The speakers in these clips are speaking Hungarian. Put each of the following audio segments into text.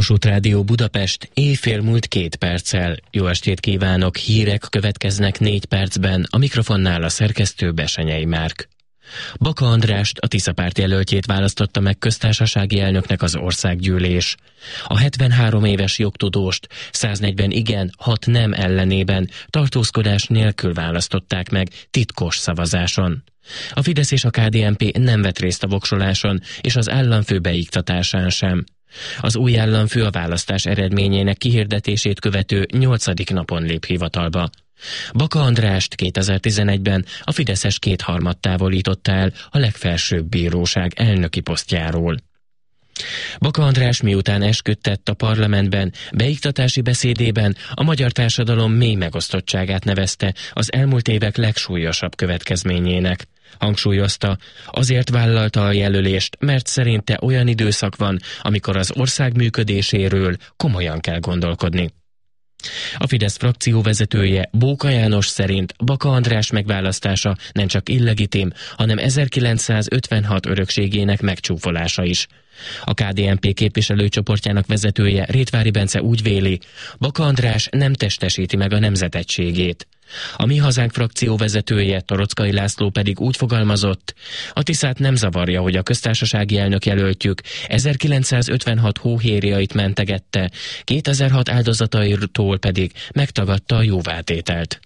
Kossuth Rádió Budapest, éjfél múlt 2 perccel. Jó estét kívánok, hírek következnek 4 percben, a mikrofonnál a szerkesztő Besenyei Márk. Baka Andrást, a Tisza párt jelöltjét választotta meg köztársasági elnöknek az országgyűlés. A 73 éves jogtudóst 140 igen, 6 nem ellenében tartózkodás nélkül választották meg titkos szavazáson. A Fidesz és a KDNP nem vett részt a voksoláson és az államfő beiktatásán sem. Az új államfő a választás eredményének kihirdetését követő 8. napon lép hivatalba. Baka Andrást 2011-ben a fideszes kétharmad távolította el a legfelsőbb bíróság elnöki posztjáról. Baka András miután esküdtett a parlamentben, beiktatási beszédében a magyar társadalom mély megosztottságát nevezte az elmúlt évek legsúlyosabb következményének. Hangsúlyozta, azért vállalta a jelölést, mert szerinte olyan időszak van, amikor az ország működéséről komolyan kell gondolkodni. A Fidesz frakció vezetője, Bóka János szerint Baka András megválasztása nem csak illegitim, hanem 1956 örökségének megcsúfolása is. A KDNP képviselőcsoportjának vezetője, Rétvári Bence úgy véli, Baka András nem testesíti meg a nemzet egységét. A Mi Hazánk frakció vezetője, Toroczkai László pedig úgy fogalmazott, a Tiszát nem zavarja, hogy a köztársasági elnök jelöltjük 1956 hóhérjait mentegette, 2006 áldozataitól pedig megtagadta a jóvátételt.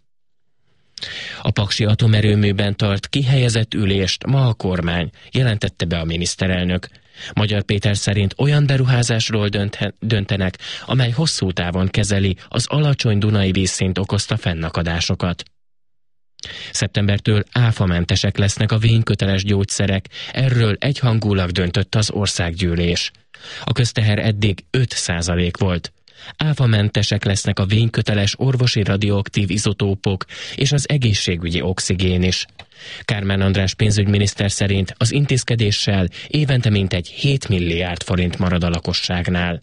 A paksi atomerőműben tart kihelyezett ülést ma a kormány, jelentette be a miniszterelnök. Magyar Péter szerint olyan beruházásról döntenek, amely hosszú távon kezeli az alacsony dunai vízszint okozta fennakadásokat. Szeptembertől áfamentesek lesznek a vényköteles gyógyszerek, erről egyhangulag döntött az országgyűlés. A közteher eddig 5% volt. Áfamentesek lesznek a vényköteles orvosi radioaktív izotópok és az egészségügyi oxigén is. Kármán András pénzügyminiszter szerint az intézkedéssel évente mintegy 7 milliárd forint marad a lakosságnál.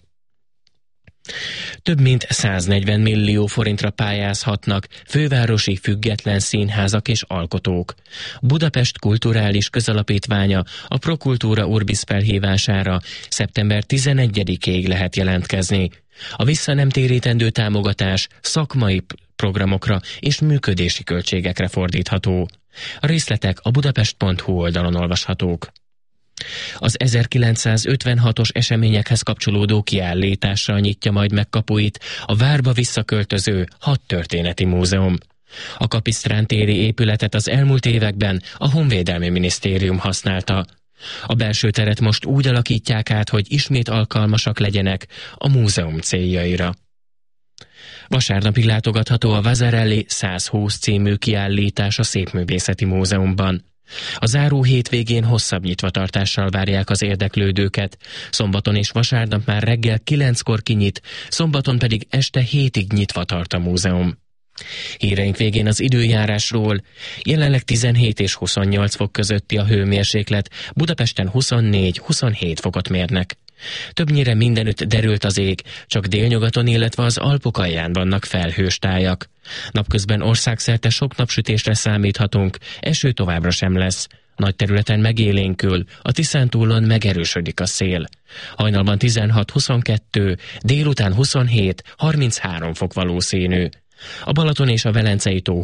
Több mint 140 millió forintra pályázhatnak fővárosi független színházak és alkotók. Budapest Kulturális Közalapítványa a Prokultúra Urbis felhívására szeptember 11-ig lehet jelentkezni. A vissza nem térítendő támogatás szakmai programokra és működési költségekre fordítható. A részletek a budapest.hu oldalon olvashatók. Az 1956-os eseményekhez kapcsolódó kiállítással nyitja majd meg kapuit a várba visszaköltöző hadtörténeti múzeum. A Kapisztrán téri épületet az elmúlt években a Honvédelmi Minisztérium használta. A belső teret most úgy alakítják át, hogy ismét alkalmasak legyenek a múzeum céljaira. Vasárnapig látogatható a Vasarely 120 című kiállítás a Szépművészeti Múzeumban. A záró hétvégén hosszabb nyitvatartással várják az érdeklődőket. Szombaton és vasárnap már reggel 9-kor kinyit, szombaton pedig este 7-ig nyitva tart a múzeum. Híreink végén az időjárásról. Jelenleg 17 és 28 fok közötti a hőmérséklet, Budapesten 24-27 fokot mérnek. Többnyire mindenütt derült az ég, csak délnyugaton, illetve az Alpok alján vannak felhős tájak. Napközben országszerte sok napsütésre számíthatunk, eső továbbra sem lesz. Nagy területen megélénkül, a Tiszántúlon megerősödik a szél. Hajnalban 16-22, délután 27-33 fok valószínű. A Balaton és a Velencei tó